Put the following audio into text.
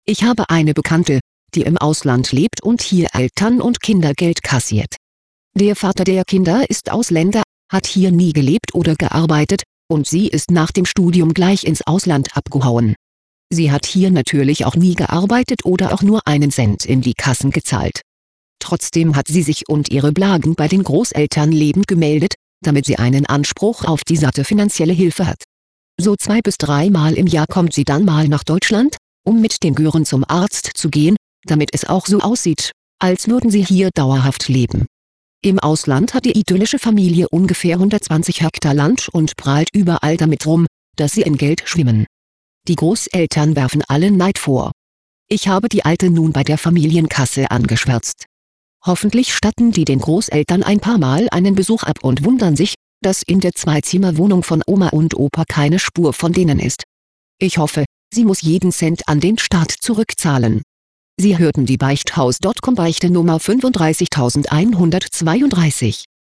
Ich habe eine Bekannte, die im Ausland lebt und hier Eltern- und Kindergeld kassiert. Der Vater der Kinder ist Ausländer, hat hier nie gelebt oder gearbeitet, und sie ist nach dem Studium gleich ins Ausland abgehauen. Sie hat hier natürlich auch nie gearbeitet oder auch nur einen Cent in die Kassen gezahlt. Trotzdem hat sie sich und ihre Blagen bei den Großeltern lebend gemeldet, damit sie einen Anspruch auf die satte finanzielle Hilfe hat. So 2- bis 3-mal im Jahr kommt sie dann mal nach Deutschland, um mit den Gören zum Arzt zu gehen, damit es auch so aussieht, als würden sie hier dauerhaft leben. Im Ausland hat die idyllische Familie ungefähr 120 Hektar Land und prahlt überall damit rum, dass sie in Geld schwimmen. Die Großeltern werfen allen Neid vor. Ich habe die Alte nun bei der Familienkasse angeschwärzt. Hoffentlich statten die den Großeltern ein paar Mal einen Besuch ab und wundern sich, dass in der 2-Zimmer-Wohnung von Oma und Opa keine Spur von denen ist. Ich hoffe, sie muss jeden Cent an den Staat zurückzahlen. Sie hörten die Beichthaus.com Beichte Nummer 35132.